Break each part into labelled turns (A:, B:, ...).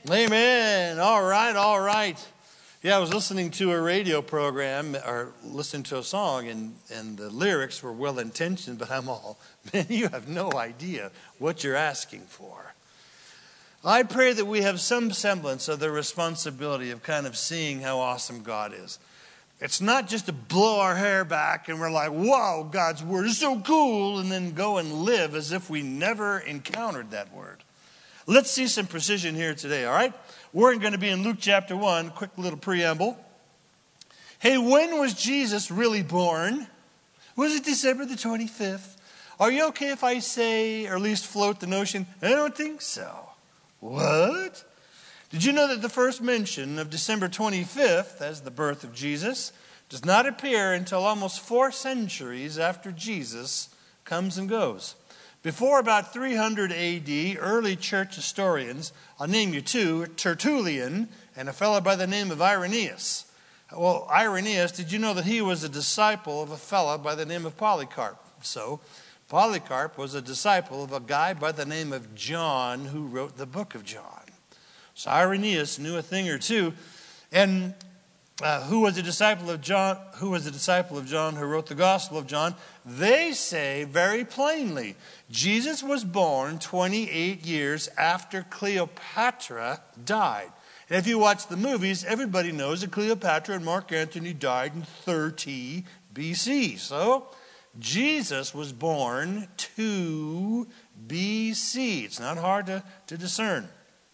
A: Amen. All right, all right. Yeah, I was listening to a radio program or listening to a song, and the lyrics were well-intentioned, but I'm all, man, you have no idea what you're asking for. I pray that we have some semblance of the responsibility of kind of seeing how awesome God is. It's not just to blow our hair back and we're like, wow, God's word is so cool, and then go and live as if we never encountered that word. Let's see some precision here today, all right? We're going to be in Luke chapter 1, quick little preamble. Hey, when was Jesus really born? Was it December the 25th? Are you okay if I say, or at least float the notion, I don't think so? What? Did you know that the first mention of December 25th as the birth of Jesus does not appear until almost 4 centuries after Jesus comes and goes? Before about 300 A.D., early church historians, I'll name you two, Tertullian and a fellow by the name of Irenaeus. Well, Irenaeus, did you know that he was a disciple of a fellow by the name of Polycarp? So, Polycarp was a disciple of a guy by the name of John who wrote the book of John. So Irenaeus knew a thing or two. And who was a disciple of John? Who was a disciple of John who wrote the Gospel of John? They say very plainly, Jesus was born 28 years after Cleopatra died. And if you watch the movies, everybody knows that Cleopatra and Mark Antony died in 30 BC. So Jesus was born 2 BC. It's not hard to discern.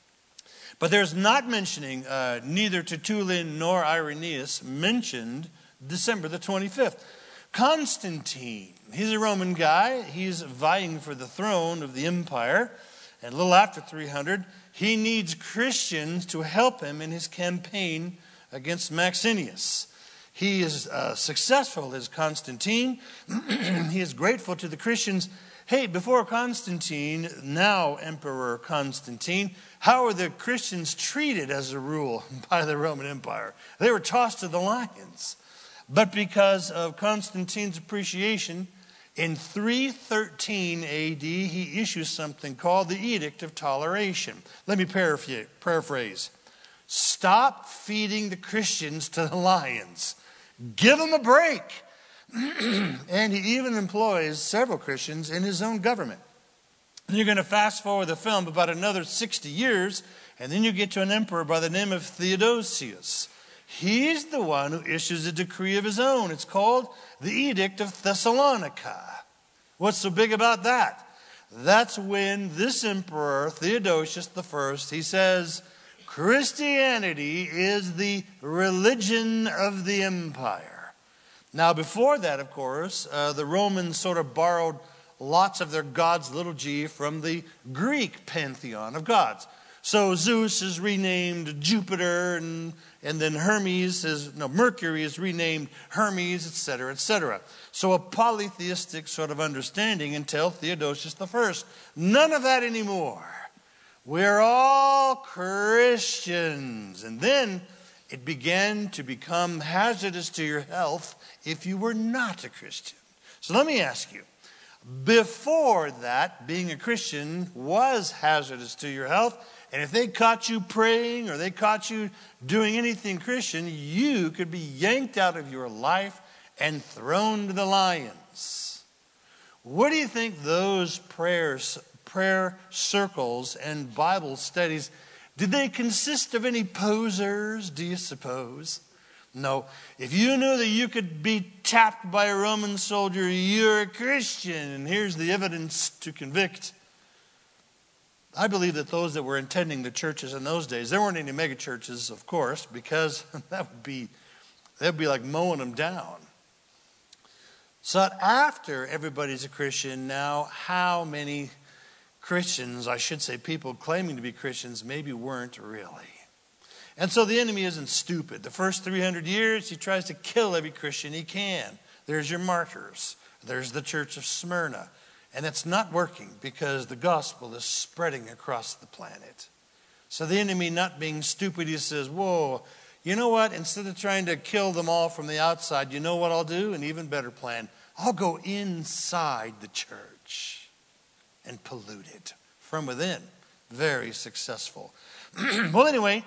A: But there's not mentioning, neither Tertullian nor Irenaeus mentioned December the 25th. Constantine, he's a Roman guy. He's vying for the throne of the empire. And a little after 300, he needs Christians to help him in his campaign against Maxentius. He is successful as Constantine. He is grateful to the Christians. Hey, before Constantine, now Emperor Constantine, how were the Christians treated as a rule by the Roman Empire? They were tossed to the lions. But because of Constantine's appreciation, in 313 AD, he issues something called the Edict of Toleration. Let me paraphrase. Stop feeding the Christians to the lions. Give them a break. And he even employs several Christians in his own government. And you're going to fast forward the film about another 60 years, and then you get to an emperor by the name of Theodosius. He's the one who issues a decree of his own. It's called the Edict of Thessalonica. What's so big about that? That's when this emperor, Theodosius I, he says, Christianity is the religion of the empire. Now, before that, of course, the Romans sort of borrowed lots of their gods, little g, from the Greek pantheon of gods. So Zeus is renamed Jupiter, and then Mercury is renamed Hermes, etc., etc. So a polytheistic sort of understanding until Theodosius I. None of that anymore. We're all Christians. And then it began to become hazardous to your health if you were not a Christian. So let me ask you, before that, being a Christian was hazardous to your health, and if they caught you praying or they caught you doing anything Christian, you could be yanked out of your life and thrown to the lions. What do you think those prayer circles and Bible studies, did they consist of any posers, do you suppose? No. If you knew that you could be tapped by a Roman soldier, you're a Christian, and here's the evidence to convict. I believe that those that were attending the churches in those days, there weren't any mega churches, of course, because that'd be like mowing them down. So after everybody's a Christian, now how many Christians, I should say people claiming to be Christians, maybe weren't really? And so the enemy isn't stupid. The first 300 years, he tries to kill every Christian he can. There's your martyrs. There's the church of Smyrna. And it's not working because the gospel is spreading across the planet. So the enemy, not being stupid, he says, whoa, you know what? Instead of trying to kill them all from the outside, you know what I'll do? An even better plan. I'll go inside the church and pollute it from within. very successful. Well, anyway,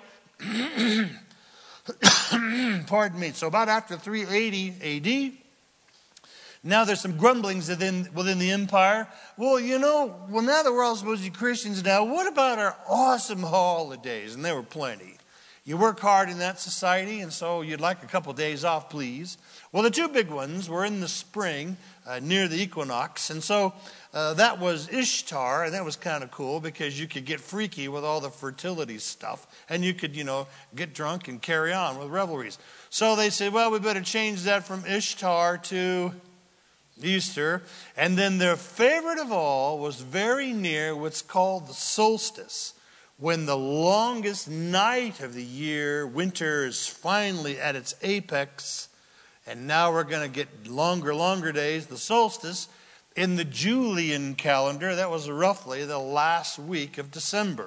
A: pardon me. So about after 380 A.D., now there's some grumblings within the empire. Well, now that we're all supposed to be Christians now, what about our awesome holidays? And there were plenty. You work hard in that society, and so you'd like a couple days off, please. Well, the two big ones were in the spring near the equinox, and so that was Ishtar, and that was kind of cool because you could get freaky with all the fertility stuff, and you could, get drunk and carry on with revelries. So they said, well, we better change that from Ishtar to Easter. And then their favorite of all was very near what's called the solstice, when the longest night of the year, winter is finally at its apex, and now we're going to get longer days, the solstice. In the Julian calendar, that was roughly the last week of December.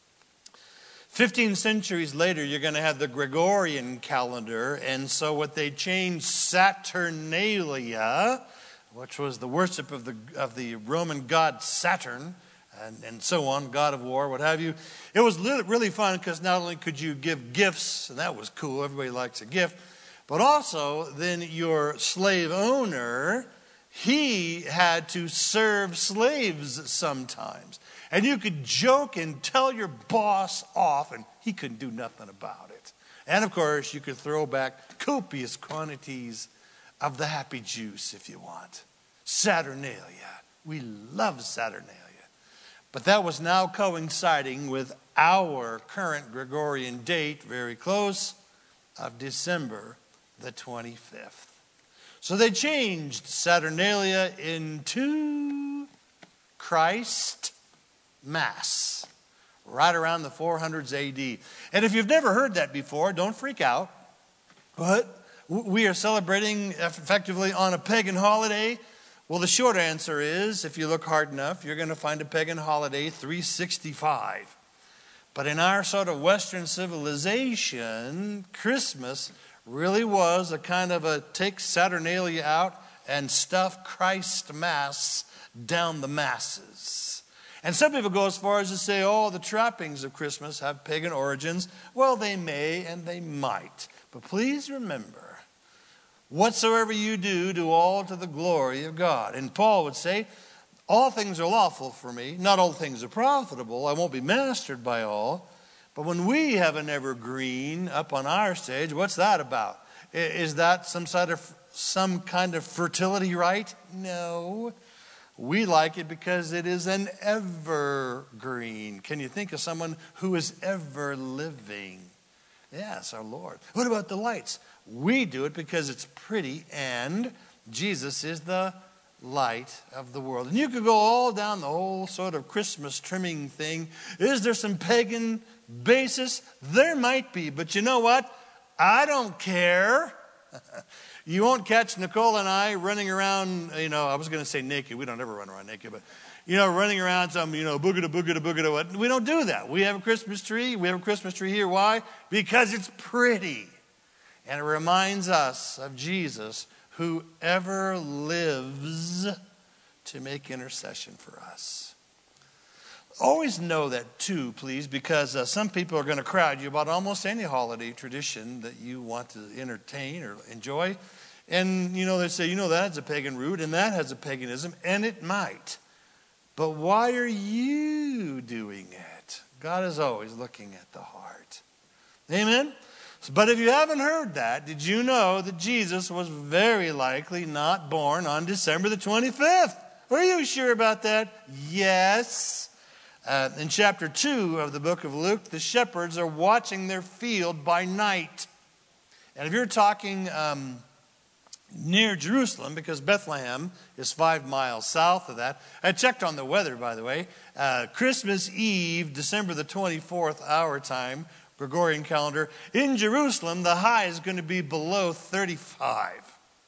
A: 15 centuries later, you're going to have the Gregorian calendar, and so what they changed, Saturnalia, which was the worship of the Roman god Saturn, and so on, god of war, what have you. It was really fun because not only could you give gifts, and that was cool, everybody likes a gift, but also then your slave owner, he had to serve slaves sometimes. And you could joke and tell your boss off, and he couldn't do nothing about it. And of course, you could throw back copious quantities of the happy juice if you want. Saturnalia. We love Saturnalia. But that was now coinciding with our current Gregorian date, very close, of December the 25th. So they changed Saturnalia into Christ Mass, right around the 400s AD. And if you've never heard that before, don't freak out. But we are celebrating effectively on a pagan holiday. Well, the short answer is, if you look hard enough, you're going to find a pagan holiday 365. But in our sort of Western civilization, Christmas really was a kind of a take Saturnalia out and stuff Christ Mass down the masses. And some people go as far as to say, the trappings of Christmas have pagan origins. Well, they may and they might. But please remember, whatsoever you do all to the glory of God. And Paul would say, all things are lawful for me. Not all things are profitable. I won't be mastered by all. But when we have an evergreen up on our stage, what's that about? Is that some kind of fertility rite? No. We like it because it is an evergreen. Can you think of someone who is ever living? Yes, our Lord. What about the lights? We do it because it's pretty, and Jesus is the light of the world. And you could go all down the whole sort of Christmas trimming thing. Is there some pagan basis? There might be, but you know what? I don't care. You won't catch Nicole and I running around, I was going to say naked. We don't ever run around naked, but, running around some, boogada, what. We don't do that. We have a Christmas tree. We have a Christmas tree here. Why? Because it's pretty. And it reminds us of Jesus, who ever lives to make intercession for us. Always know that too, please, because some people are going to crowd you about almost any holiday tradition that you want to entertain or enjoy. And, they say, that has a pagan root and that has a paganism, and it might. But why are you doing it? God is always looking at the heart. Amen? But if you haven't heard that, did you know that Jesus was very likely not born on December the 25th? Are you sure about that? Yes. In chapter 2 of the book of Luke, the shepherds are watching their field by night. And if you're talking near Jerusalem, because Bethlehem is 5 miles south of that. I checked on the weather, by the way. Christmas Eve, December the 24th, our time, Gregorian calendar. In Jerusalem, the high is going to be below 35.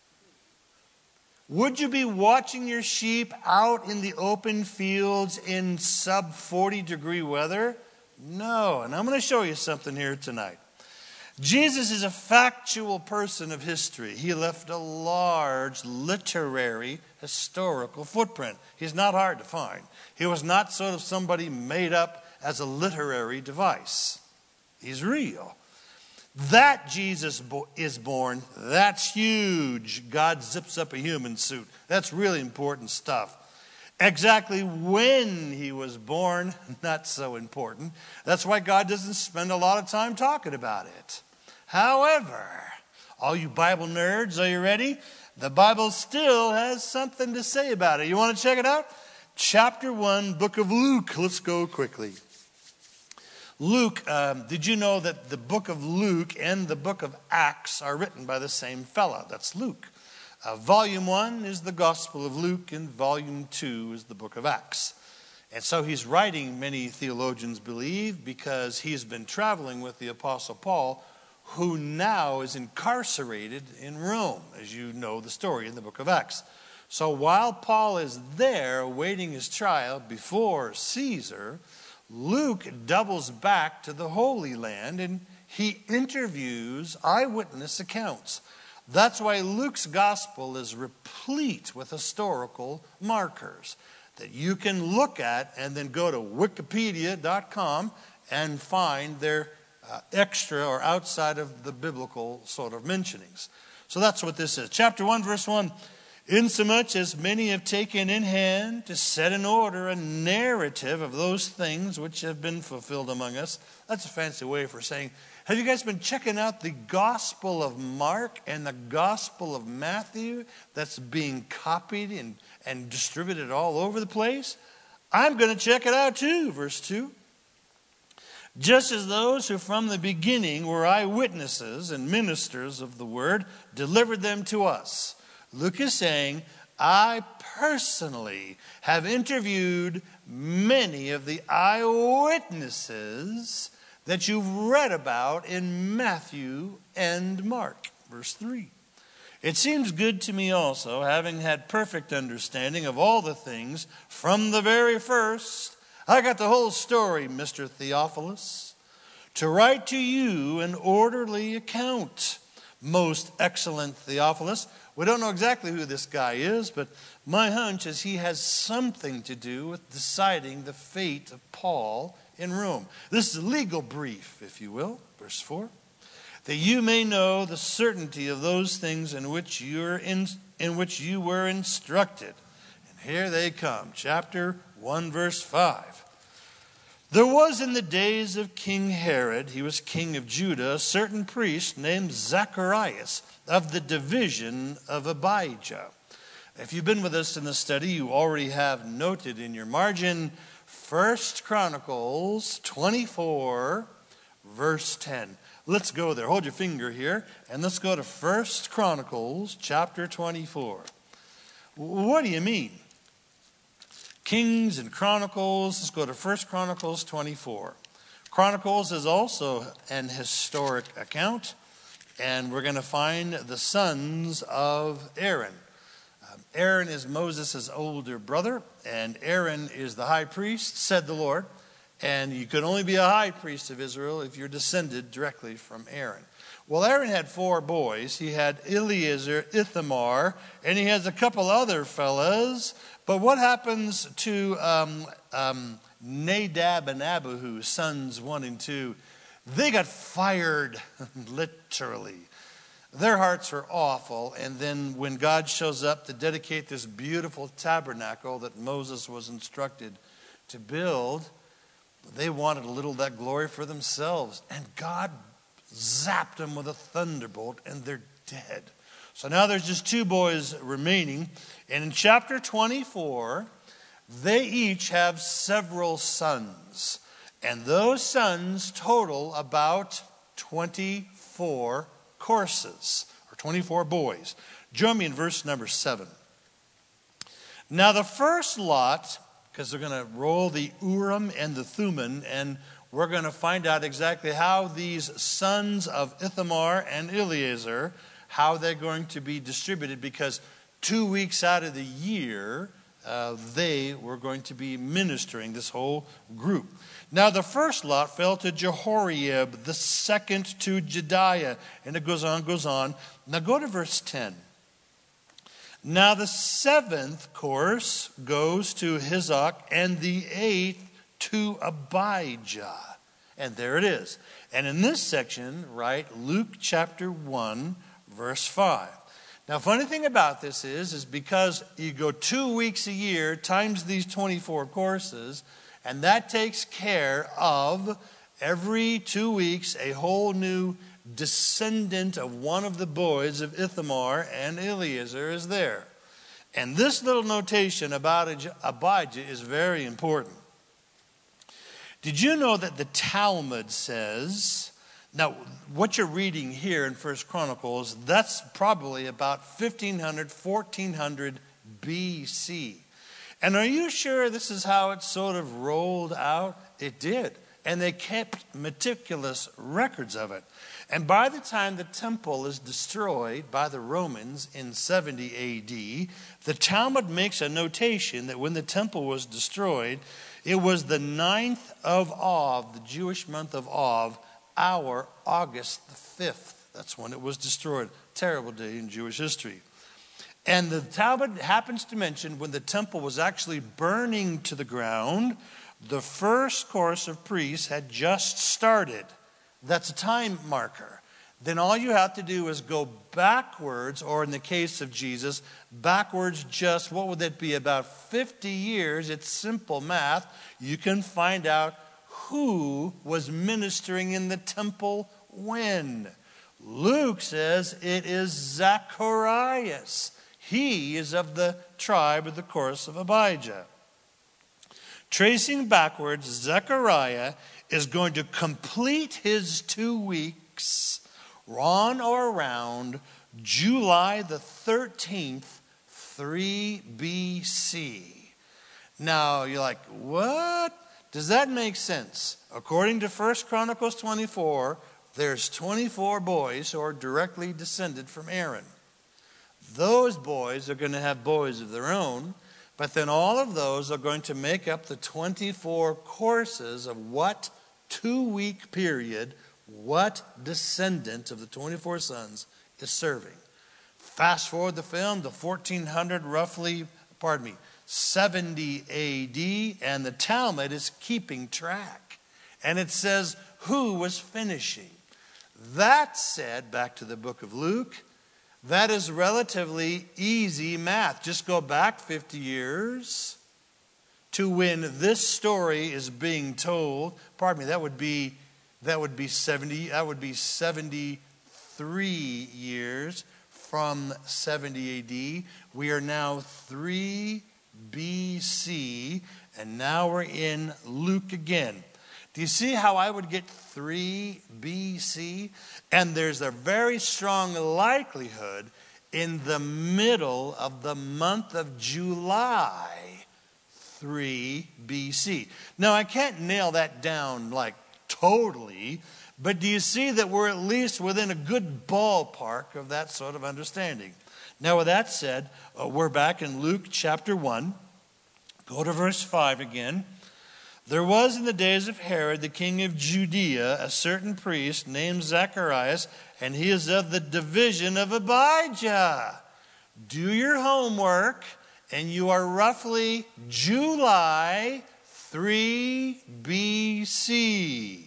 A: Would you be watching your sheep out in the open fields in sub 40 degree weather? No. And I'm going to show you something here tonight. Jesus is a factual person of history. He left a large literary, historical footprint. He's not hard to find. He was not sort of somebody made up as a literary device. He's real. That Jesus is born, that's huge. God zips up a human suit. That's really important stuff. Exactly when he was born, not so important. That's why God doesn't spend a lot of time talking about it. However, all you Bible nerds, are you ready? The Bible still has something to say about it. You want to check it out? Chapter 1, book of Luke. Let's go quickly. Luke, did you know that the book of Luke and the book of Acts are written by the same fella? That's Luke. Volume 1 is the Gospel of Luke, and Volume 2 is the book of Acts. And so he's writing, many theologians believe, because he's been traveling with the Apostle Paul, who now is incarcerated in Rome, as you know the story in the book of Acts. So while Paul is there awaiting his trial before Caesar, Luke doubles back to the Holy Land and he interviews eyewitness accounts. That's why Luke's gospel is replete with historical markers that you can look at and then go to wikipedia.com and find their extra or outside of the biblical sort of mentionings. So that's what this is. Chapter 1, verse 1. Insomuch as many have taken in hand to set in order a narrative of those things which have been fulfilled among us. That's a fancy way for saying, have you guys been checking out the Gospel of Mark and the Gospel of Matthew that's being copied and distributed all over the place? I'm going to check it out too, verse 2. Just as those who from the beginning were eyewitnesses and ministers of the word delivered them to us. Luke is saying, I personally have interviewed many of the eyewitnesses that you've read about in Matthew and Mark. Verse 3. It seems good to me also, having had perfect understanding of all the things from the very first. I got the whole story, Mr. Theophilus, to write to you an orderly account. Most excellent Theophilus. We don't know exactly who this guy is, but my hunch is he has something to do with deciding the fate of Paul in Rome. This is a legal brief, if you will. Verse 4. That you may know the certainty of those things in which you were instructed. And here they come. Chapter 1, verse 5. There was in the days of King Herod, he was king of Judah, a certain priest named Zacharias of the division of Abijah. If you've been with us in the study, you already have noted in your margin 1 Chronicles 24, verse 10. Let's go there. Hold your finger here, and let's go to 1 Chronicles chapter 24. What do you mean? Kings and Chronicles. Let's go to 1 Chronicles 24. Chronicles is also an historic account, and we're going to find the sons of Aaron. Aaron is Moses' older brother, and Aaron is the high priest, said the Lord. And you could only be a high priest of Israel if you're descended directly from Aaron. Well, Aaron had 4 boys. He had Eleazar, Ithamar, and he has a couple other fellas. But what happens to Nadab and Abihu, sons 1 and 2? They got fired, literally. Their hearts are awful. And then when God shows up to dedicate this beautiful tabernacle that Moses was instructed to build, they wanted a little of that glory for themselves. And God zapped them with a thunderbolt, and they're dead. So now there's just 2 boys remaining. And in chapter 24, they each have several sons. And those sons total about 24 courses, or 24 boys. Join me in verse number 7. Now the first lot, because they're going to roll the Urim and the Thummim, and we're going to find out exactly how these sons of Ithamar and Eleazar, how they're going to be distributed, because 2 weeks out of the year, they were going to be ministering, this whole group. Now the first lot fell to Jehoiarib, the second to Jediah. And it goes on. Now go to verse 10. Now the 7th course goes to Hizok, and the 8th to Abijah. And there it is. And in this section, right, Luke chapter 1, verse 5. Now, funny thing about this is because you go 2 weeks a year times these 24 courses, and that takes care of every 2 weeks a whole new descendant of one of the boys of Ithamar and Eleazar is there. And this little notation about Abijah is very important. Did you know that the Talmud says, now what you're reading here in 1 Chronicles, that's probably about 1500, 1400 BC. And are you sure this is how it sort of rolled out? It did. And they kept meticulous records of it. And by the time the temple is destroyed by the Romans in 70 AD, the Talmud makes a notation that when the temple was destroyed, it was the 9th of Av, the Jewish month of Av, our August the 5th. That's when it was destroyed. Terrible day in Jewish history. And the Talmud happens to mention when the temple was actually burning to the ground, the first course of priests had just started. That's a time marker. Then all you have to do is go backwards, or in the case of Jesus, backwards just, what would that be, about 50 years. It's simple math. You can find out who was ministering in the temple when. Luke says it is Zacharias. He is of the tribe of the course of Abijah. Tracing backwards, Zechariah is going to complete his 2 weeks on or around July the 13th, 3 BC. Now, you're like, what? Does that make sense? According to 1 Chronicles 24, there's 24 boys who are directly descended from Aaron. Those boys are going to have boys of their own, but then all of those are going to make up the 24 courses of what 2-week period, what descendant of the 24 sons is serving. Fast forward the film to 1400 70 AD, and the Talmud is keeping track. And it says who was finishing. That said, back to the book of Luke, that is relatively easy math. Just go back 50 years to when this story is being told. That would be 73 years from 70 AD. We are now 3 BC, and now we're in Luke again. Do you see how I would get 3 BC? And there's a very strong likelihood in the middle of the month of July, 3 BC. Now, I can't nail that down like totally, but do you see that we're at least within a good ballpark of that sort of understanding? Now, with that said, we're back in Luke chapter 1. Go to verse 5 again. There was in the days of Herod, the king of Judea, a certain priest named Zacharias, and he is of the division of Abijah. Do your homework, and you are roughly July 3 BC.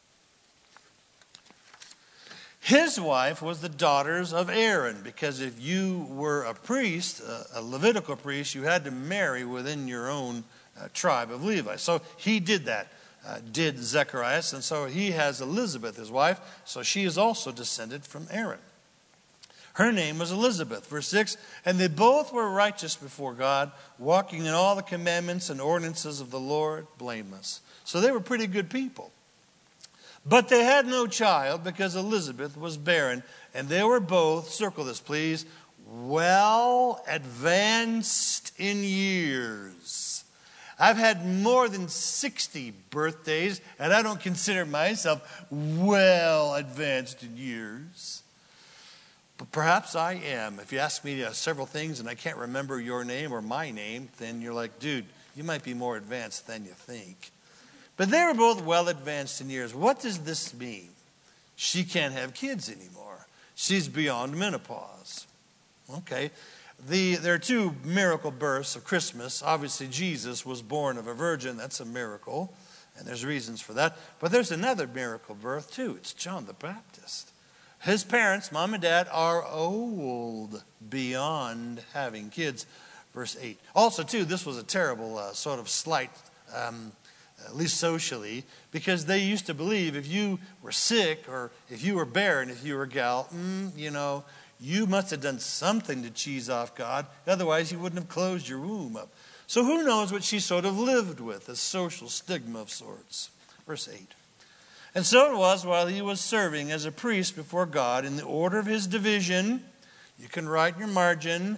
A: His wife was the daughters of Aaron, because if you were a priest, a Levitical priest, you had to marry within your own tribe of Levi. So he did that, did Zacharias, and so he has Elizabeth, his wife, so she is also descended from Aaron. Her name was Elizabeth. Verse 6, and they both were righteous before God, walking in all the commandments and ordinances of the Lord, blameless. So they were pretty good people. But they had no child because Elizabeth was barren, and they were both, circle this please, well advanced in years. I've had more than 60 birthdays, and I don't consider myself well advanced in years. But perhaps I am. If you ask me several things and I can't remember your name or my name, then you're like, dude, you might be more advanced than you think. But they were both well advanced in years. What does this mean? She can't have kids anymore. She's beyond menopause. Okay. There are 2 miracle births of Christmas. Obviously, Jesus was born of a virgin. That's a miracle. And there's reasons for that. But there's another miracle birth too. It's John the Baptist. His parents, mom and dad, are old beyond having kids. Verse 8. Also, too, this was a terrible sort of slight, at least socially, because they used to believe if you were sick or if you were barren, if you were a gal, you must have done something to cheese off God. Otherwise, he wouldn't have closed your womb up. So who knows what she sort of lived with, a social stigma of sorts. Verse 8. And so it was while he was serving as a priest before God in the order of his division. You can write in your margin,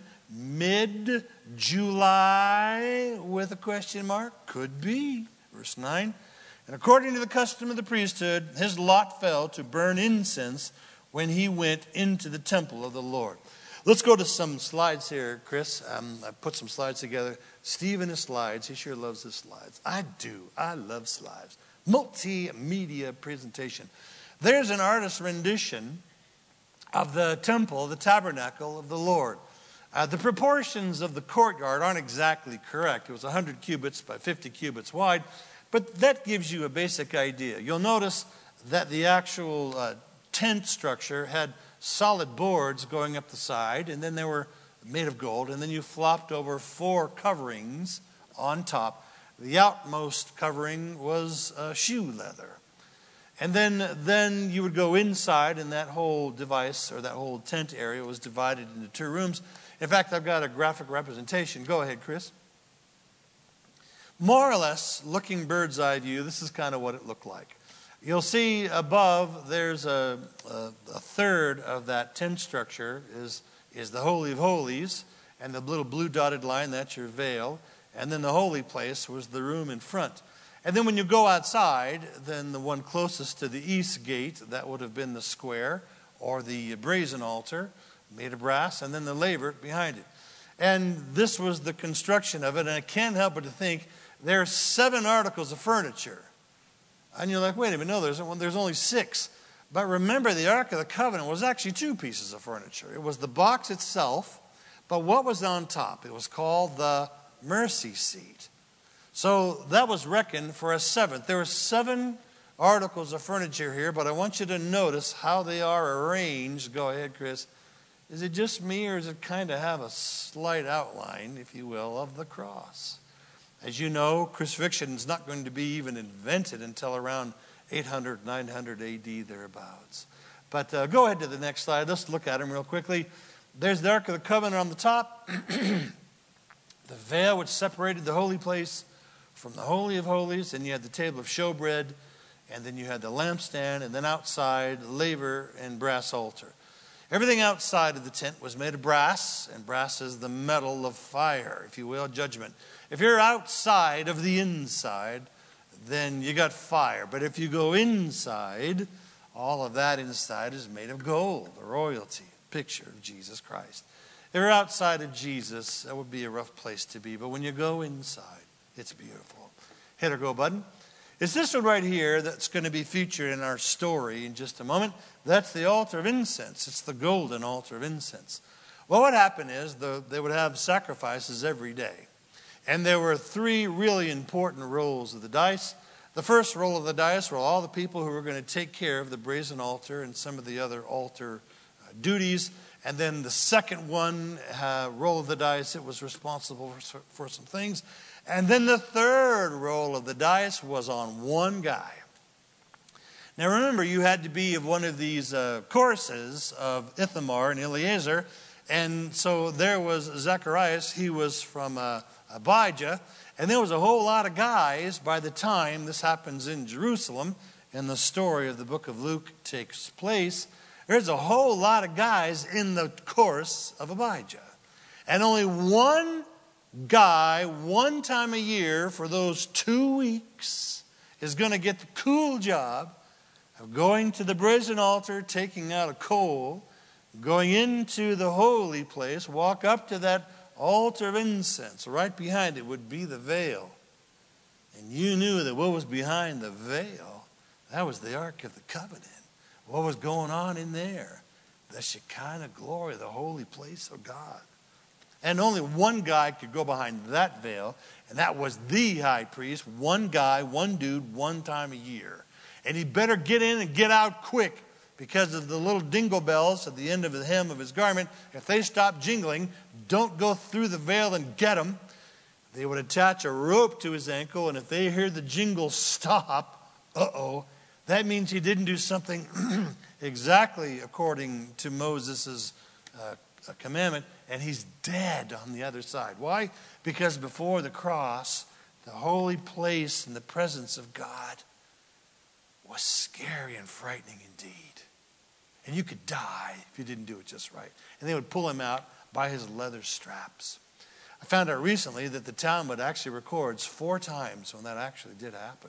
A: mid-July with a question mark. Could be. Verse 9. And according to the custom of the priesthood, his lot fell to burn incense when he went into the temple of the Lord. Let's go to some slides here, Chris. I put some slides together. Steve and his slides. He sure loves his slides. I do. I love slides. Multimedia presentation. There's an artist's rendition of the temple, the tabernacle of the Lord. The proportions of the courtyard aren't exactly correct. It was 100 cubits by 50 cubits wide, but that gives you a basic idea. You'll notice that the actual tent structure had solid boards going up the side, and then they were made of gold, and then you flopped over 4 coverings on top. The outmost covering was shoe leather. And then you would go inside, and that whole device, or that whole tent area, was divided into 2 rooms. In fact, I've got a graphic representation. Go ahead, Chris. More or less, looking bird's eye view, this is kind of what it looked like. You'll see above, there's a third of that tent structure is the Holy of Holies, and the little blue dotted line, that's your veil. And then the holy place was the room in front. And then when you go outside, then the one closest to the east gate, that would have been the square or the brazen altar made of brass, and then the laver behind it. And this was the construction of it, and I can't help but to think there are 7 articles of furniture. And you're like, wait a minute, no, there's only 6. But remember, the Ark of the Covenant was actually 2 pieces of furniture. It was the box itself, but what was on top? It was called the mercy seat. So that was reckoned for a 7th. There were 7 articles of furniture here, but I want you to notice how they are arranged. Go ahead, Chris. Is it just me, or does it kind of have a slight outline, if you will, of the cross? As you know, crucifixion is not going to be even invented until around 800, 900 A.D., thereabouts. But go ahead to the next slide. Let's look at them real quickly. There's the Ark of the Covenant on the top. The veil which separated the holy place from the Holy of Holies. And you had the table of showbread. And then you had the lampstand. And then outside, laver and brass altar. Everything outside of the tent was made of brass. And brass is the metal of fire, if you will, judgment. If you're outside of the inside, then you got fire. But if you go inside, all of that inside is made of gold, the royalty, picture of Jesus Christ. If you're outside of Jesus, that would be a rough place to be. But when you go inside, it's beautiful. Hit or go button. It's this one right here that's going to be featured in our story in just a moment. That's the altar of incense. It's the golden altar of incense. Well, what happened is they would have sacrifices every day. And there were 3 really important rolls of the dice. The first roll of the dice were all the people who were going to take care of the brazen altar and some of the other altar duties. And then the second one, roll of the dice, it was responsible for some things. And then the third roll of the dice was on one guy. Now remember, you had to be of one of these choruses of Ithamar and Eleazar. And so there was Zacharias. He was from Abijah. And there was a whole lot of guys by the time this happens in Jerusalem, and the story of the book of Luke takes place. There's a whole lot of guys in the chorus of Abijah. And only one guy, one time a year for those 2 weeks, is going to get the cool job of going to the brazen altar, taking out a coal, going into the holy place, walk up to that altar of incense. Right behind it would be the veil. And you knew that what was behind the veil, that was the Ark of the Covenant. What was going on in there? The Shekinah glory, the holy place of God. And only one guy could go behind that veil, and that was the high priest. One guy, one dude, one time a year. And he better get in and get out quick, because of the little dingle bells at the end of the hem of his garment. If they stop jingling, don't go through the veil and get him. They would attach a rope to his ankle, and if they hear the jingle stop, that means he didn't do something exactly according to Moses' commandment, and he's dead on the other side. Why? Because before the cross, the holy place in the presence of God was scary and frightening indeed. And you could die if you didn't do it just right. And they would pull him out by his leather straps. I found out recently that the Talmud actually records 4 times when that actually did happen.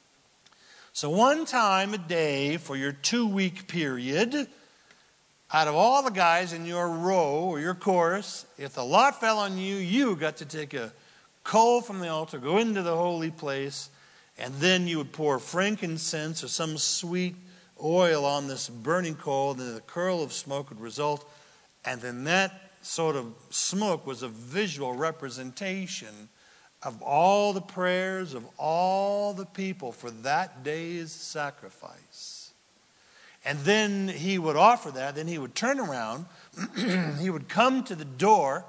A: So 1 time a day for your 2-week period, out of all the guys in your row or your chorus, if the lot fell on you, you got to take a coal from the altar, go into the holy place, and then you would pour frankincense or some sweet oil on this burning coal, and then the curl of smoke would result. And then that sort of smoke was a visual representation of all the prayers of all the people for that day's sacrifice. And then he would offer that, then he would turn around, he would come to the door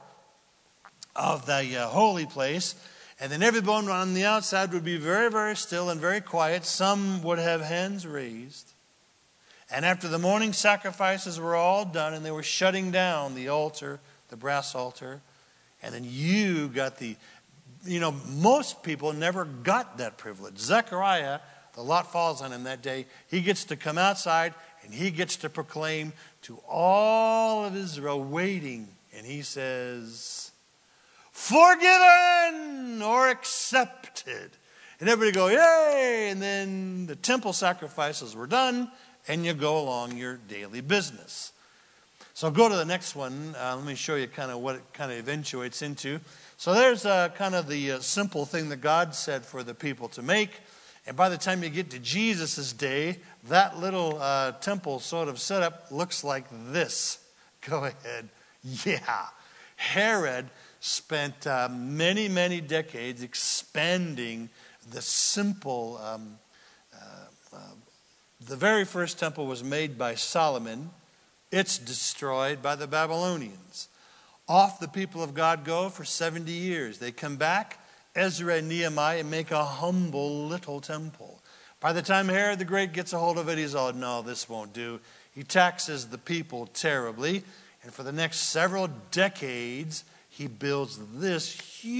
A: of the holy place, and then everyone on the outside would be very, very still and very quiet. Some would have hands raised. And after the morning sacrifices were all done and they were shutting down the altar, the brass altar, and then you got most people never got that privilege. Zechariah, the lot falls on him that day. He gets to come outside and he gets to proclaim to all of Israel waiting. And he says, forgiven or accepted. And everybody go, yay! And then the temple sacrifices were done, and you go along your daily business. So go to the next one. Let me show you kind of what it kind of eventuates into. So there's kind of the simple thing that God said for the people to make. And by the time you get to Jesus' day, that little temple sort of setup looks like this. Go ahead. Yeah. Herod spent many, many decades expanding the simple. The very first temple was made by Solomon. It's destroyed by the Babylonians. Off the people of God go for 70 years. They come back, Ezra and Nehemiah make a humble little temple. By the time Herod the Great gets a hold of it, he's all, no, this won't do. He taxes the people terribly. And for the next several decades, he builds this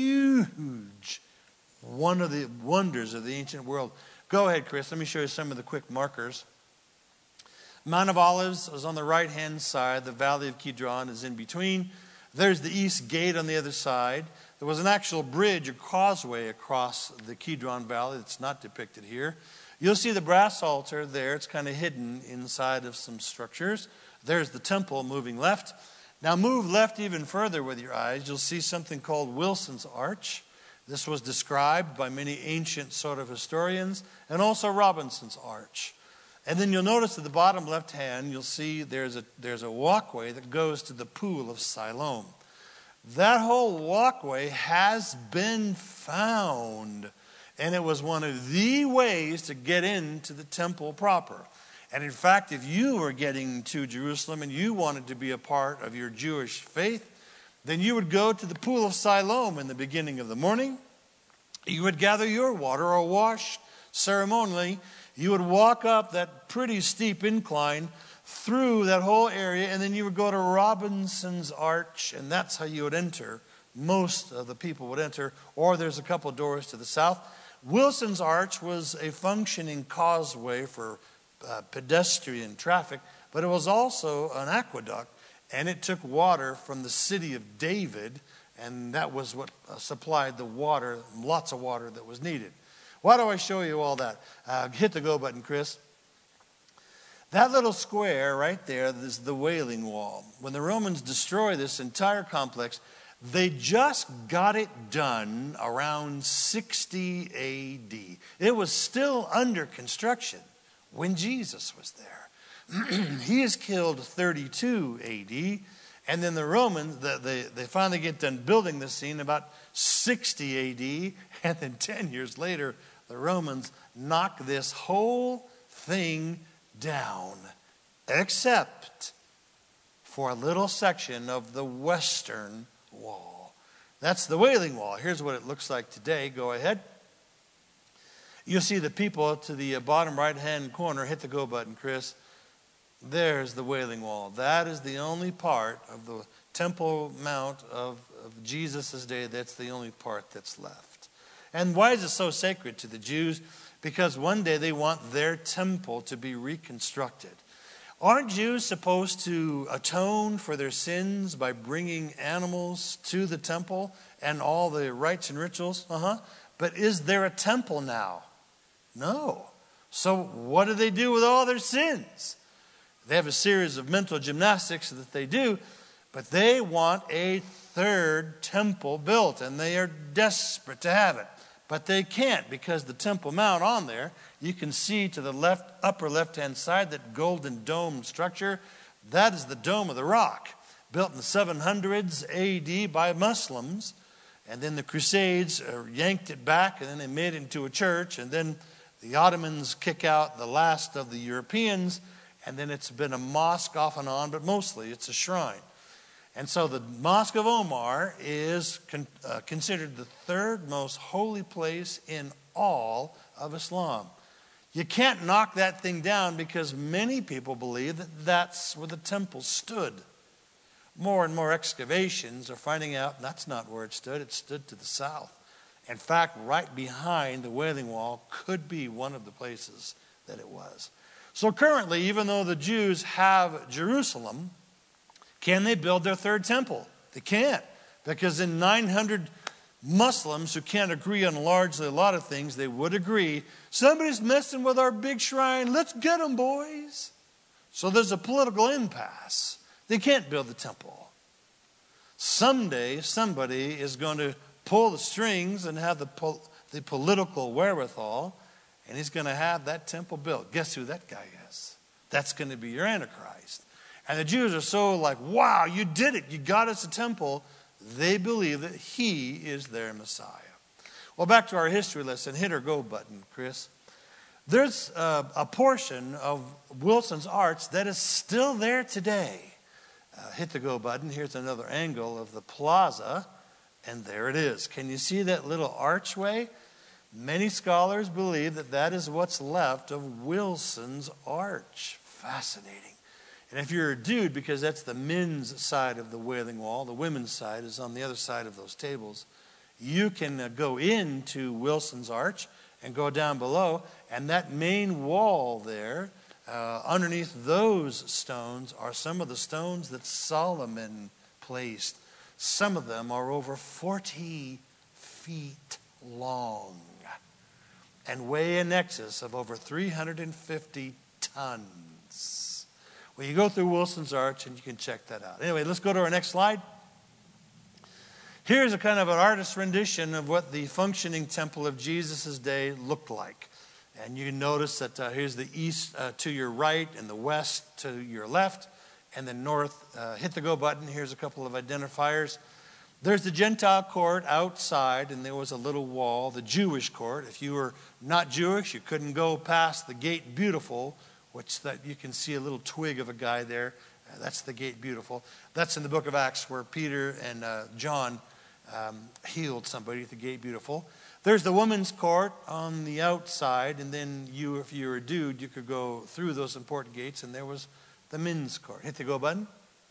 A: huge, one of the wonders of the ancient world. Go ahead, Chris. Let me show you some of the quick markers. Mount of Olives is on the right-hand side. The Valley of Kidron is in between. There's the east gate on the other side. There was an actual bridge or causeway across the Kidron Valley that's not depicted here. You'll see the brass altar there. It's kind of hidden inside of some structures. There's the temple moving left. Now move left even further with your eyes. You'll see something called Wilson's Arch. This was described by many ancient sort of historians, and also Robinson's Arch. And then you'll notice at the bottom left hand, you'll see there's a walkway that goes to the pool of Siloam. That whole walkway has been found, and it was one of the ways to get into the temple proper. And in fact, if you were getting to Jerusalem and you wanted to be a part of your Jewish faith, then you would go to the pool of Siloam in the beginning of the morning. You would gather your water or wash ceremonially. You would walk up that pretty steep incline through that whole area, and then you would go to Robinson's Arch, and that's how you would enter. Most of the people would enter, or there's a couple doors to the south. Wilson's Arch was a functioning causeway for pedestrian traffic, but it was also an aqueduct, and it took water from the city of David, and that was what supplied the water, lots of water that was needed. Why do I show you all that? Hit the go button, Chris. That little square right there is the Wailing Wall. When the Romans destroy this entire complex, they just got it done around 60 A.D. It was still under construction when Jesus was there. He is killed 32 A.D., And then the Romans, they finally get done building the scene about 60 A.D. And then 10 years later, the Romans knock this whole thing down, except for a little section of the western wall. That's the Wailing Wall. Here's what it looks like today. Go ahead. You'll see the people to the bottom right-hand corner. Hit the go button, Chris. There's the Wailing Wall. That is the only part of the Temple Mount of Jesus' day. That's the only part that's left. And why is it so sacred to the Jews? Because one day they want their temple to be reconstructed. Aren't Jews supposed to atone for their sins by bringing animals to the temple and all the rites and rituals? But is there a temple now? No. So what do they do with all their sins? They have a series of mental gymnastics that they do, but they want a third temple built, and they are desperate to have it. But they can't, because the Temple Mount on there, you can see to the upper left-hand side, that golden dome structure. That is the Dome of the Rock, built in the 700s A.D. by Muslims. And then the Crusades yanked it back, and then they made it into a church. And then the Ottomans kick out the last of the Europeans, and then it's been a mosque off and on, but mostly it's a shrine. And so the Mosque of Omar is considered the third most holy place in all of Islam. You can't knock that thing down because many people believe that that's where the temple stood. More and more excavations are finding out that's not where it stood. It stood to the south. In fact, right behind the Wailing Wall could be one of the places that it was. So currently, even though the Jews have Jerusalem, can they build their third temple? They can't. Because in 900 Muslims who can't agree on largely a lot of things, they would agree, somebody's messing with our big shrine. Let's get them, boys. So there's a political impasse. They can't build the temple. Someday, somebody is going to pull the strings and have the political wherewithal, and he's going to have that temple built. Guess who that guy is? That's going to be your Antichrist. And the Jews are so like, wow, you did it. You got us a temple. They believe that he is their Messiah. Well, back to our history lesson. Hit our go button, Chris. There's a portion of Wilson's Arch that is still there today. Hit the go button. Here's another angle of the plaza. And there it is. Can you see that little archway? Many scholars believe that that is what's left of Wilson's Arch. Fascinating. And if you're a dude, because that's the men's side of the Wailing Wall, the women's side is on the other side of those tables, you can go into Wilson's Arch and go down below, and that main wall there, underneath those stones are some of the stones that Solomon placed. Some of them are over 40 feet long and weigh in excess of over 350 tons. Well, you go through Wilson's Arch and you can check that out. Anyway, let's go to our next slide. Here's a kind of an artist's rendition of what the functioning temple of Jesus' day looked like. And you notice that here's the east to your right and the west to your left and the north. Hit the go button. Here's a couple of identifiers. There's the Gentile court outside, and there was a little wall, the Jewish court. If you were not Jewish, you couldn't go past the Gate Beautiful, which that you can see a little twig of a guy there. That's the Gate Beautiful. That's in the book of Acts where Peter and John healed somebody at the Gate Beautiful. There's the women's court on the outside, and then you, if you were a dude, you could go through those important gates, and there was the men's court. Hit the go button.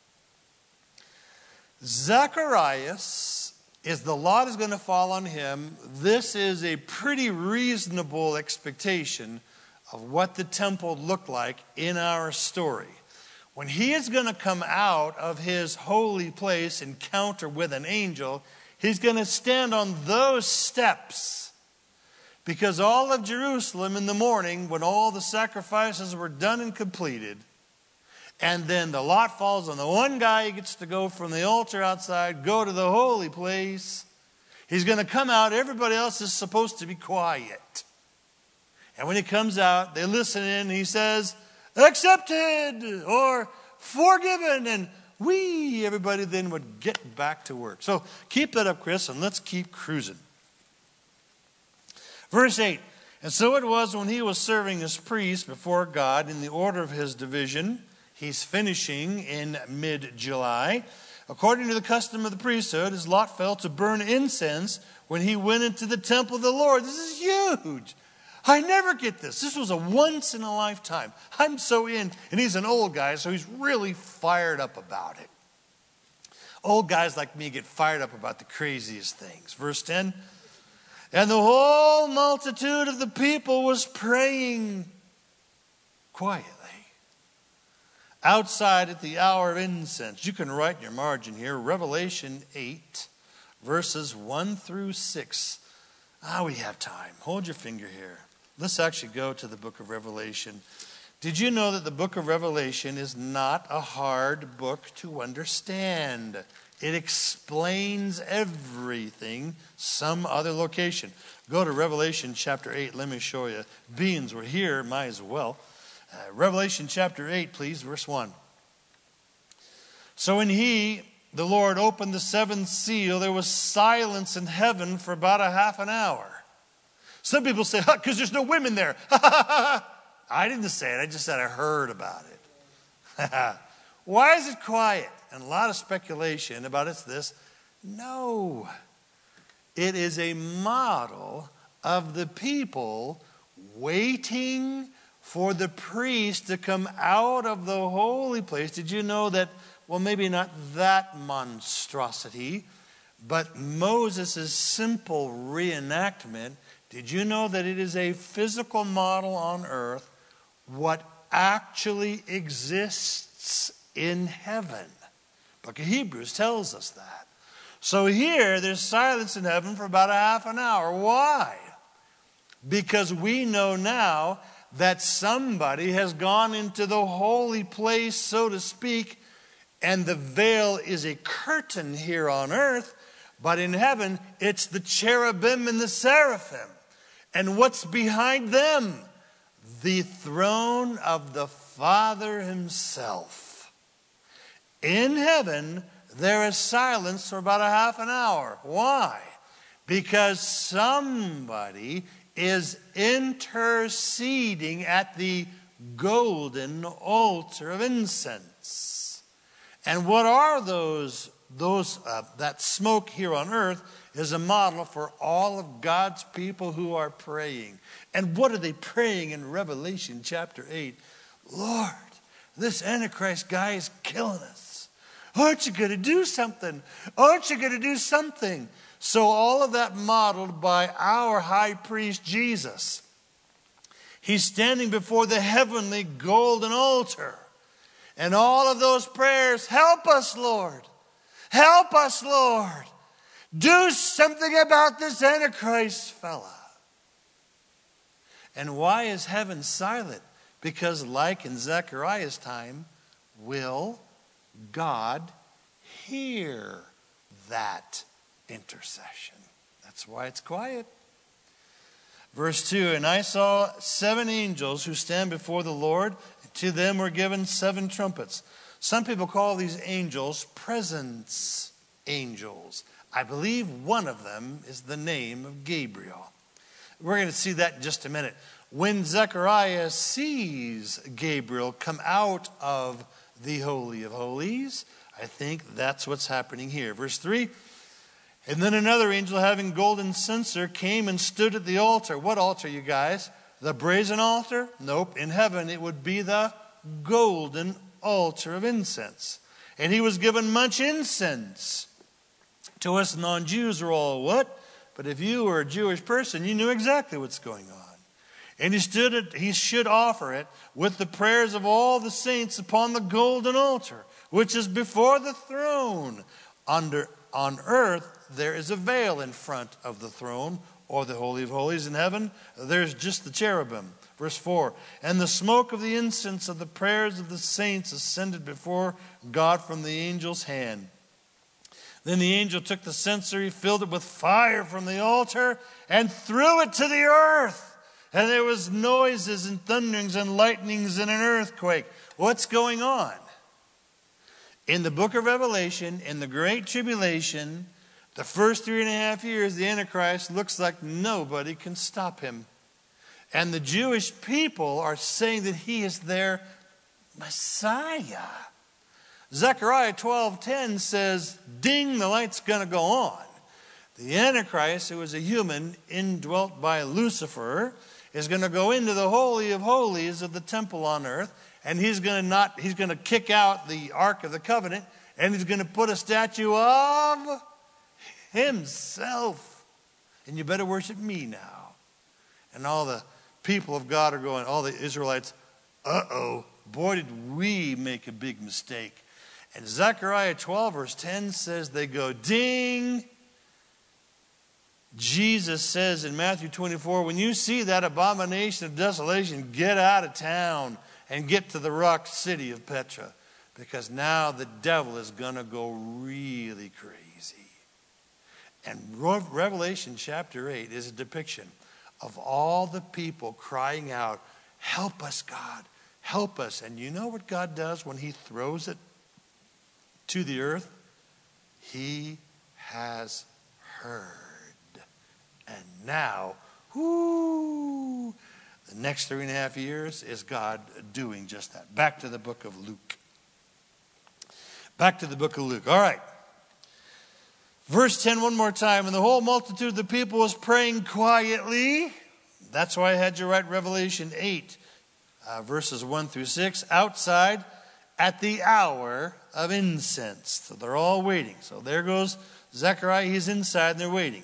A: Zacharias, is the lot is going to fall on him. This is a pretty reasonable expectation of what the temple looked like in our story. When he is going to come out of his holy place, encounter with an angel, he's going to stand on those steps. Because all of Jerusalem in the morning, when all the sacrifices were done and completed, and then the lot falls on the one guy who gets to go from the altar outside, go to the holy place. He's going to come out. Everybody else is supposed to be quiet. And when he comes out, they listen in. He says, accepted or forgiven. And everybody then would get back to work. So keep that up, Chris, and let's keep cruising. Verse 8, and so it was when he was serving as priest before God in the order of his division. He's finishing in mid-July. According to the custom of the priesthood, his lot fell to burn incense when he went into the temple of the Lord. This is huge. I never get this. This was a once in a lifetime. I'm so in. And he's an old guy, so he's really fired up about it. Old guys like me get fired up about the craziest things. Verse 10, and the whole multitude of the people was praying quietly outside at the hour of incense. You can write in your margin here, Revelation 8, verses 1 through 6. We have time. Hold your finger here. Let's actually go to the book of Revelation. Did you know that the book of Revelation is not a hard book to understand? It explains everything, some other location. Go to Revelation chapter 8. Let me show you. Beans were here, might as well. Revelation chapter 8, please, verse 1. So when the Lord, opened the seventh seal, there was silence in heaven for about a half an hour. Some people say, because there's no women there. I didn't say it. I just said I heard about it. Why is it quiet? And a lot of speculation about it's this. No. It is a model of the people waiting for the priest to come out of the holy place. Did you know that, well, maybe not that monstrosity, but Moses' simple reenactment, did you know that it is a physical model on earth, what actually exists in heaven? Book of Hebrews tells us that. So here, there's silence in heaven for about a half an hour. Why? Because we know now that somebody has gone into the holy place, so to speak, and the veil is a curtain here on earth, but in heaven, it's the cherubim and the seraphim. And what's behind them? The throne of the Father himself. In heaven, there is silence for about a half an hour. Why? Because somebody is interceding at the golden altar of incense. And what are those? That smoke here on earth is a model for all of God's people who are praying. And what are they praying in Revelation chapter 8? Lord, this Antichrist guy is killing us. Aren't you going to do something? Aren't you going to do something? So all of that modeled by our high priest Jesus. He's standing before the heavenly golden altar. And all of those prayers, help us, Lord. Help us, Lord. Do something about this Antichrist fella. And why is heaven silent? Because like in Zechariah's time, will God hear that intercession? That's why it's quiet. Verse 2, and I saw 7 angels who stand before the Lord. To them were given 7 trumpets. Some people call these angels presence angels. I believe one of them is the name of Gabriel. We're going to see that in just a minute. When Zechariah sees Gabriel come out of the Holy of Holies, I think that's what's happening here. Verse 3, and then another angel having golden censer came and stood at the altar. What altar, you guys? The brazen altar? Nope. In heaven it would be the golden altar of incense. And he was given much incense. To us non-Jews are all what? But if you were a Jewish person, you knew exactly what's going on. And he should offer it with the prayers of all the saints upon the golden altar, which is before the throne. On earth, there is a veil in front of the throne, or the Holy of Holies. In heaven, there's just the cherubim. Verse 4, and the smoke of the incense of the prayers of the saints ascended before God from the angel's hand. Then the angel took the censer, he filled it with fire from the altar, and threw it to the earth. And there was noises and thunderings and lightnings and an earthquake. What's going on? In the book of Revelation, in the Great Tribulation, the first 3.5 years, the Antichrist looks like nobody can stop him. And the Jewish people are saying that he is their Messiah. Zechariah 12:10 says, ding, the light's going to go on. The Antichrist, who is a human indwelt by Lucifer, is going to go into the Holy of Holies of the temple on earth, and he's going to kick out the Ark of the Covenant, and he's going to put a statue of himself. And you better worship me now. And all the people of God are going, all the Israelites, uh-oh, boy, did we make a big mistake. And Zechariah 12 verse 10 says they go, ding. Jesus says in Matthew 24, when you see that abomination of desolation, get out of town and get to the rock city of Petra. Because now the devil is going to go really crazy. And Revelation chapter 8 is a depiction of all the people crying out, help us, God, help us. And you know what God does when he throws it to the earth? He has heard. And now, the next 3.5 years is God doing just that. Back to the book of Luke. Back to the book of Luke. All right. Verse 10 one more time. And the whole multitude of the people was praying quietly. That's why I had you write Revelation 8, verses 1 through 6. Outside at the hour of incense. So they're all waiting. So there goes Zechariah. He's inside and they're waiting.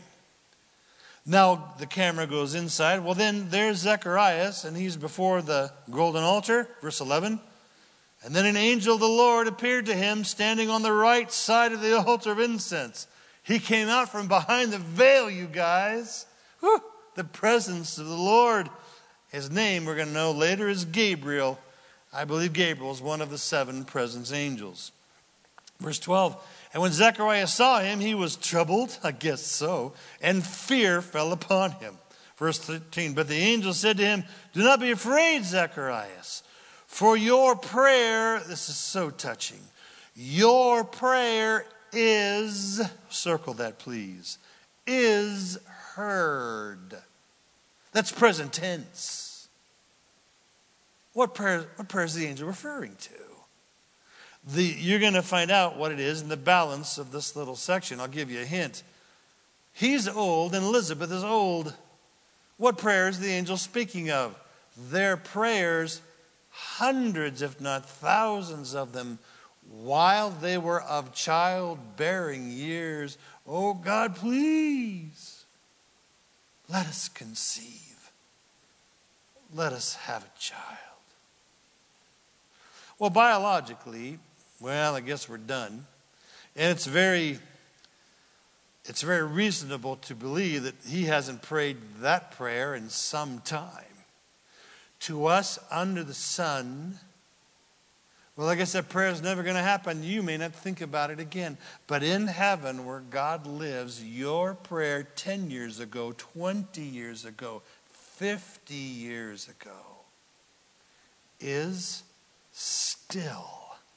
A: Now the camera goes inside. Well, then there's Zacharias, and he's before the golden altar, verse 11. And then an angel of the Lord appeared to him standing on the right side of the altar of incense. He came out from behind the veil, you guys. Whew, the presence of the Lord. His name, we're going to know later, is Gabriel. I believe Gabriel is one of the 7 presence angels. Verse 12. And when Zechariah saw him, he was troubled, I guess so, and fear fell upon him. Verse 13, but the angel said to him, do not be afraid, Zacharias, for your prayer, this is so touching, your prayer is, circle that please, is heard. That's present tense. What prayer is the angel referring to? You're going to find out what it is in the balance of this little section. I'll give you a hint. He's old and Elizabeth is old. What prayer is the angel speaking of? Their prayers, hundreds if not thousands of them, while they were of childbearing years. Oh God, please, let us conceive. Let us have a child. Well, biologically, I guess we're done. And it's very reasonable to believe that he hasn't prayed that prayer in some time. To us under the sun, well, I guess that prayer is never going to happen. You may not think about it again. But in heaven where God lives, your prayer 10 years ago, 20 years ago, 50 years ago is still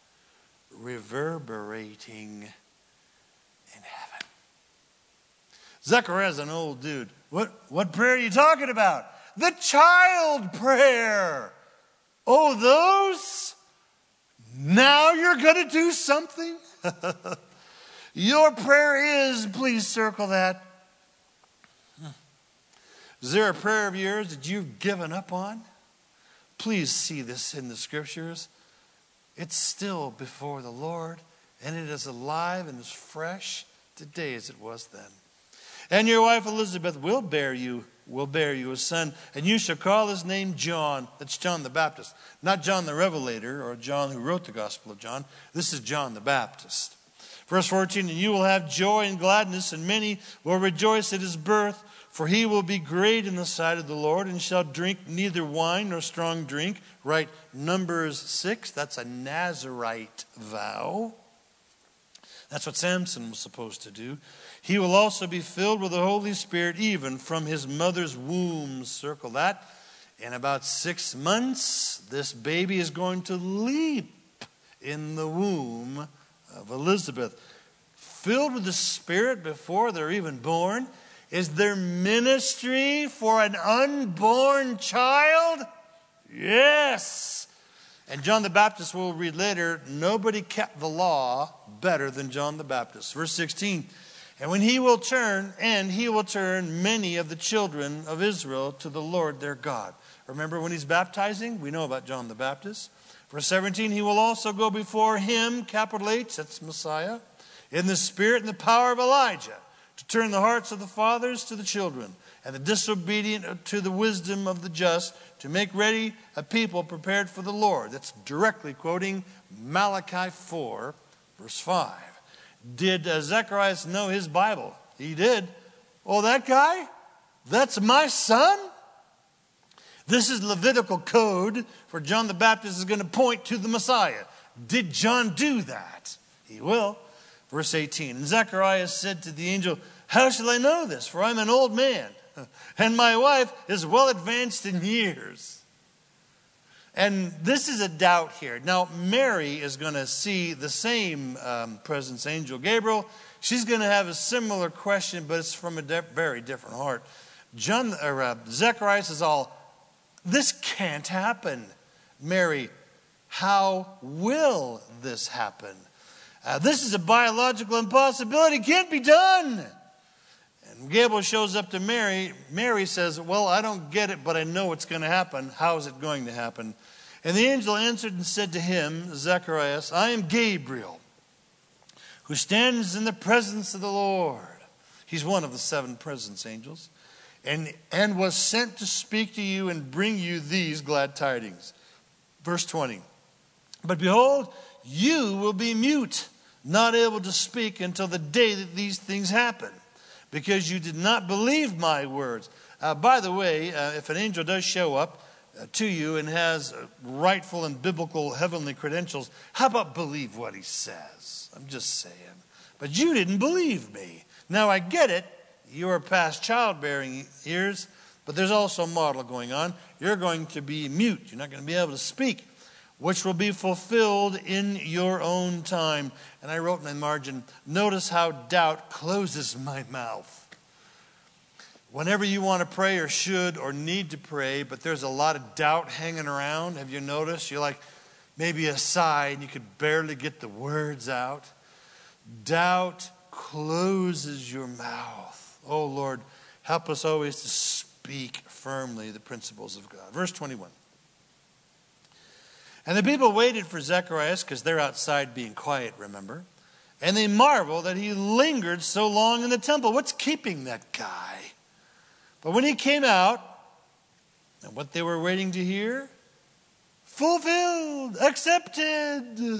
A: reverberating in heaven. Zechariah's an old dude. What prayer are you talking about? The child prayer. Oh, those? Now you're going to do something? Your prayer is, please circle that. Is there a prayer of yours that you've given up on? Please see this in the scriptures. It's still before the Lord, and it is alive and is fresh today as it was then. And your wife Elizabeth will bear you a son, and you shall call his name John. That's John the Baptist. Not John the Revelator or John who wrote the Gospel of John. This is John the Baptist. Verse 14, and you will have joy and gladness, and many will rejoice at his birth. For he will be great in the sight of the Lord, and shall drink neither wine nor strong drink. Right, Numbers 6, that's a Nazirite vow. That's what Samson was supposed to do. He will also be filled with the Holy Spirit, even from his mother's womb. Circle that. In about 6 months, this baby is going to leap in the womb of Elizabeth, filled with the Spirit before they're even born? Is there ministry for an unborn child? Yes. And John the Baptist, we'll read later, nobody kept the law better than John the Baptist. Verse 16, and he will turn many of the children of Israel to the Lord their God. Remember when he's baptizing? We know about John the Baptist. Verse 17, he will also go before him, capital H, that's Messiah, in the spirit and the power of Elijah, to turn the hearts of the fathers to the children, and the disobedient to the wisdom of the just, to make ready a people prepared for the Lord. That's directly quoting Malachi 4, verse 5. Did Zacharias know his Bible? He did. Oh, that guy? That's my son? This is Levitical code for John the Baptist is going to point to the Messiah. Did John do that? He will. Verse 18, and Zacharias said to the angel, how shall I know this? For I'm an old man, and my wife is well advanced in years. And this is a doubt here. Now, Mary is going to see the same presence, angel Gabriel. She's going to have a similar question, but it's from a very different heart. Zacharias is all, this can't happen. Mary, how will this happen? This is a biological impossibility. It can't be done. And Gabriel shows up to Mary. Mary says, well, I don't get it, but I know it's going to happen. How is it going to happen? And the angel answered and said to him, Zacharias, I am Gabriel, who stands in the presence of the Lord. He's one of the 7 presence angels. And was sent to speak to you and bring you these glad tidings. Verse 20. But behold, you will be mute, not able to speak until the day that these things happen, because you did not believe my words. By the way, if an angel does show up to you and has rightful and biblical heavenly credentials, how about believe what he says? I'm just saying. But you didn't believe me. Now I get it. You are past childbearing years, but there's also a model going on. You're going to be mute. You're not going to be able to speak, which will be fulfilled in your own time. And I wrote in my margin, notice how doubt closes my mouth. Whenever you want to pray or should or need to pray, but there's a lot of doubt hanging around, have you noticed? You're like maybe a sigh and you could barely get the words out. Doubt closes your mouth. Oh, Lord, help us always to speak firmly the principles of God. Verse 21. And the people waited for Zacharias because they're outside being quiet, remember? And they marveled that he lingered so long in the temple. What's keeping that guy? But when he came out, and what they were waiting to hear, fulfilled, accepted.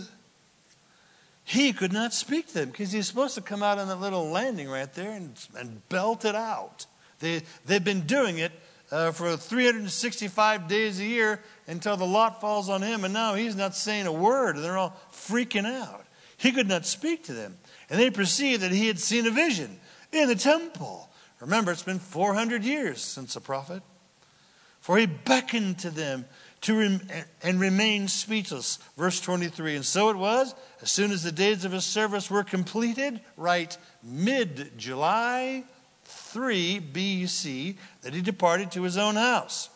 A: He could not speak to them because he's supposed to come out on that little landing right there and belt it out. They've been doing it for 365 days a year until the lot falls on him, and now he's not saying a word. They're all freaking out. He could not speak to them. And they perceived that he had seen a vision in the temple. Remember, it's been 400 years since a prophet. For he beckoned to them and remained speechless. Verse 23, and so it was, as soon as the days of his service were completed, right mid-July 3 BC, that he departed to his own house.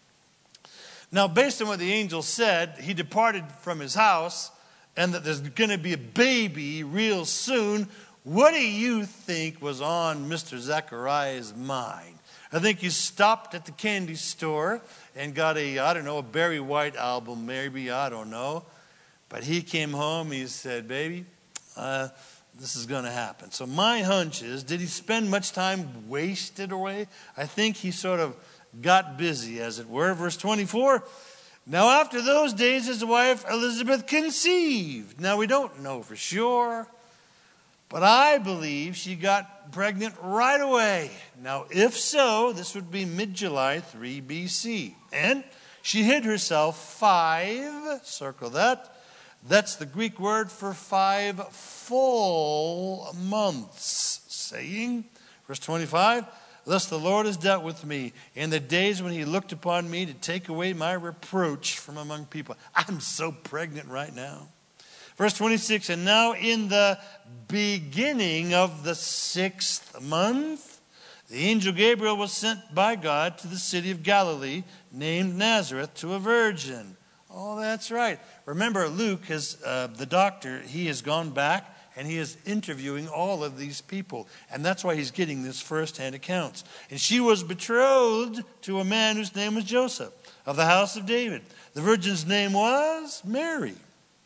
A: Now, based on what the angel said, he departed from his house, and that there's going to be a baby real soon. What do you think was on Mr. Zacharias' mind? I think he stopped at the candy store and got a Barry White album, maybe, I don't know. But he came home, he said, baby, this is going to happen. So my hunch is, did he spend much time wasted away? I think he sort of got busy, as it were. Verse 24, now after those days his wife Elizabeth conceived. Now we don't know for sure, but I believe she got pregnant right away. Now if so, this would be mid-July 3 BC. And she hid herself 5, circle that. That's the Greek word for 5 full months, saying, verse 25, thus the Lord has dealt with me in the days when he looked upon me to take away my reproach from among people. I'm so pregnant right now. Verse 26, and now in the beginning of the 6th month, the angel Gabriel was sent by God to the city of Galilee named Nazareth to a virgin. Oh, that's right. Remember, Luke, the doctor, he has gone back and he is interviewing all of these people. And that's why he's getting this first-hand accounts. And she was betrothed to a man whose name was Joseph, of the house of David. The virgin's name was Mary.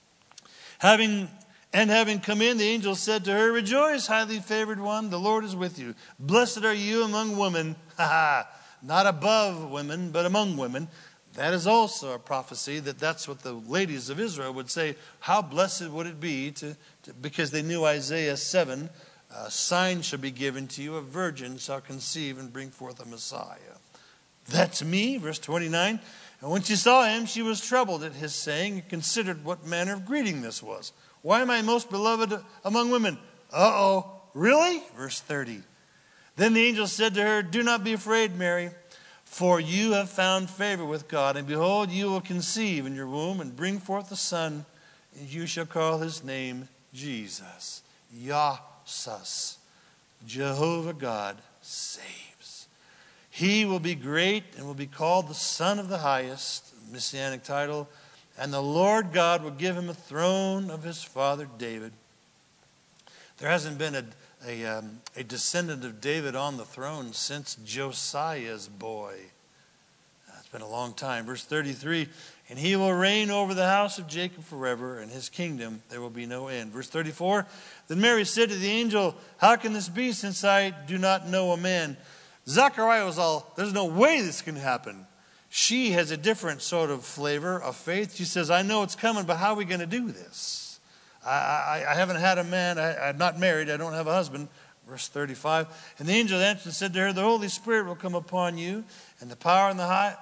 A: Having come in, the angel said to her, rejoice, highly favored one, the Lord is with you. Blessed are you among women. Not above women, but among women. That is also a prophecy that's what the ladies of Israel would say. How blessed would it be because they knew Isaiah 7, a sign shall be given to you, a virgin shall conceive and bring forth a Messiah. That's me, verse 29. And when she saw him, she was troubled at his saying and considered what manner of greeting this was. Why am I most beloved among women? Uh-oh, really? Verse 30. Then the angel said to her, do not be afraid, Mary, for you have found favor with God. And behold, you will conceive in your womb and bring forth a son, and you shall call his name Jesus. Yahsus. Jehovah God saves. He will be great and will be called the Son of the Highest, messianic title. And the Lord God will give him a throne of his father David. There hasn't been a descendant of David on the throne since Josiah's boy. It's been a long time. Verse 33, and he will reign over the house of Jacob forever, and his kingdom there will be no end. Verse 34, then Mary said to the angel, how can this be since I do not know a man? Zechariah was all, there's no way this can happen. She has a different sort of flavor of faith. She says, I know it's coming, but how are we going to do this? I haven't had a man. I'm not married. I don't have a husband. Verse 35. And the angel answered and said to her, the Holy Spirit will come upon you, and the power of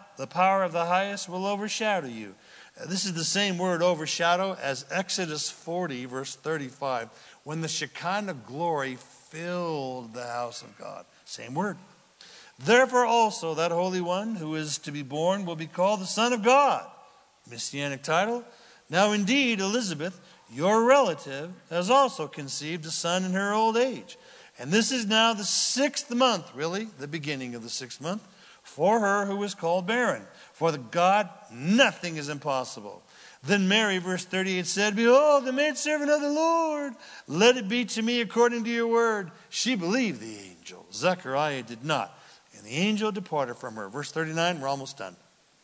A: the highest will overshadow you. This is the same word, overshadow, as Exodus 40, verse 35, when the Shekinah glory filled the house of God. Same word. Therefore also that Holy One who is to be born will be called the Son of God. Messianic title. Now indeed, Elizabeth, your relative, has also conceived a son in her old age. And this is now the 6th month, really, the beginning of the 6th month, for her who is called barren. For the God, nothing is impossible. Then Mary, verse 38, said, behold, the maidservant of the Lord, let it be to me according to your word. She believed the angel. Zechariah did not. And the angel departed from her. Verse 39, we're almost done.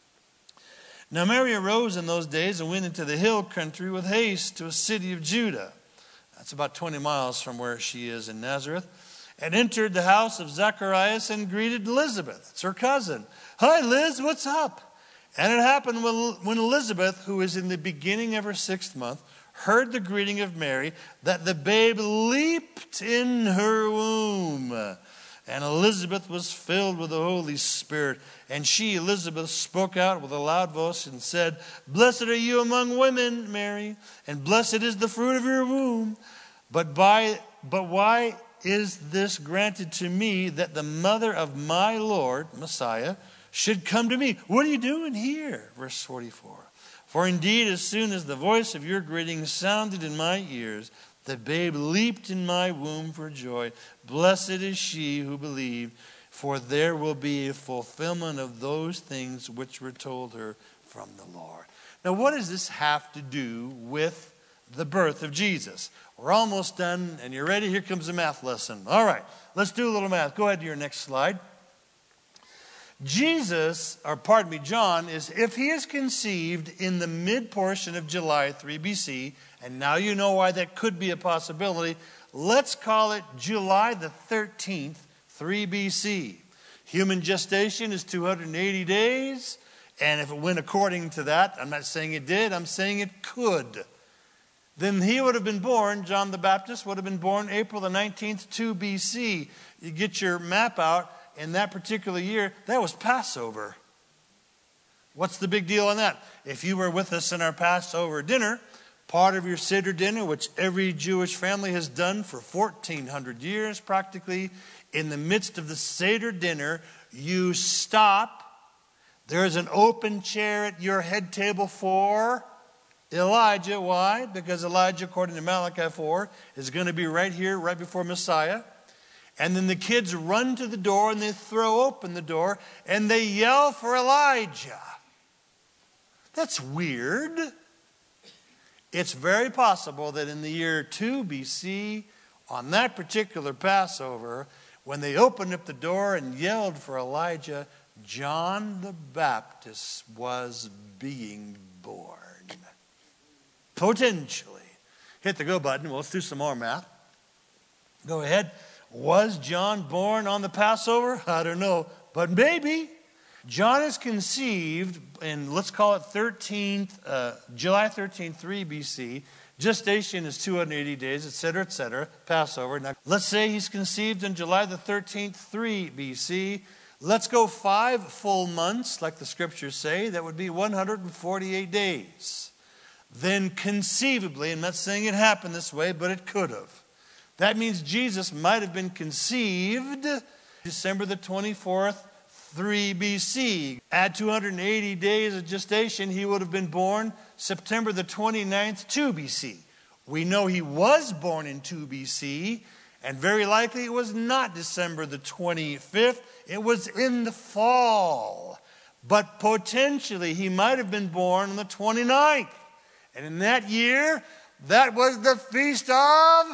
A: Now Mary arose in those days and went into the hill country with haste to a city of Judah. That's about 20 miles from where she is in Nazareth. And entered the house of Zacharias and greeted Elizabeth. It's her cousin. Hi, Liz, what's up? And it happened when Elizabeth, who is in the beginning of her 6th month, heard the greeting of Mary, that the babe leaped in her womb. And Elizabeth was filled with the Holy Spirit. And she, Elizabeth, spoke out with a loud voice and said, blessed are you among women, Mary, and blessed is the fruit of your womb. But why is this granted to me, that the mother of my Lord, Messiah, should come to me? What are you doing here? Verse 44. For indeed, as soon as the voice of your greeting sounded in my ears, the babe leaped in my womb for joy. Blessed is she who believed, for there will be a fulfillment of those things which were told her from the Lord. Now, what does this have to do with the birth of Jesus? We're almost done, and you're ready? Here comes a math lesson. All right, let's do a little math. Go ahead to your next slide. John, is if he is conceived in the mid-portion of July 3 BC, and now you know why that could be a possibility, let's call it July the 13th, 3 BC. Human gestation is 280 days, and if it went according to that, I'm not saying it did, I'm saying it could. Then he would have been born, John the Baptist would have been born April the 19th, 2 BC. You get your map out. In that particular year, that was Passover. What's the big deal on that? If you were with us in our Passover dinner, part of your Seder dinner, which every Jewish family has done for 1,400 years practically, in the midst of the Seder dinner, you stop. There's an open chair at your head table for Elijah. Why? Because Elijah, according to Malachi 4, is going to be right here, right before Messiah. And then the kids run to the door and they throw open the door and they yell for Elijah. That's weird. It's very possible that in the year 2 BC, on that particular Passover, when they opened up the door and yelled for Elijah, John the Baptist was being born. Potentially. Hit the go button. Well, let's do some more math. Go ahead. Was John born on the Passover? I don't know, but maybe. John is conceived in, let's call it July 13th, 3 BC. Gestation is 280 days, etc., Passover. Now, let's say he's conceived on July the 13th, 3 BC. Let's go 5 full months, like the scriptures say. That would be 148 days. Then conceivably, I'm not saying it happened this way, but it could have. That means Jesus might have been conceived December the 24th, 3 BC. Add 280 days of gestation, he would have been born September the 29th, 2 BC. We know he was born in 2 BC, and very likely it was not December the 25th. It was in the fall. But potentially he might have been born on the 29th. And in that year, that was the Feast of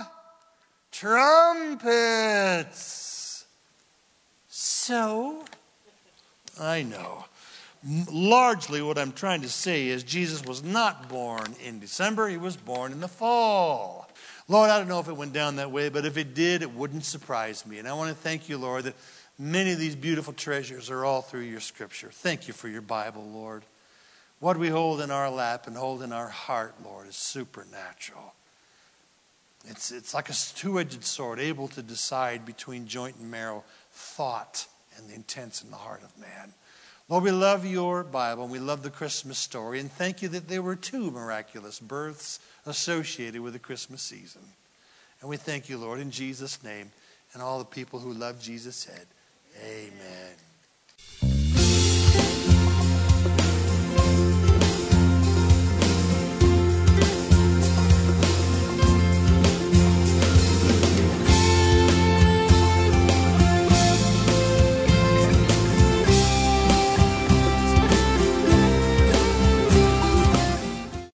A: Trumpets. So, I know. Largely what I'm trying to say is Jesus was not born in December. He was born in the fall. Lord, I don't know if it went down that way, but if it did, it wouldn't surprise me. And I want to thank you, Lord, that many of these beautiful treasures are all through your scripture. Thank you for your Bible, Lord. What we hold in our lap and hold in our heart, Lord, is supernatural. It's like a two-edged sword, able to decide between joint and marrow, thought and the intents in the heart of man. Lord, we love your Bible, and we love the Christmas story, and thank you that there were 2 miraculous births associated with the Christmas season. And we thank you, Lord, in Jesus' name, and all the people who love Jesus said, amen.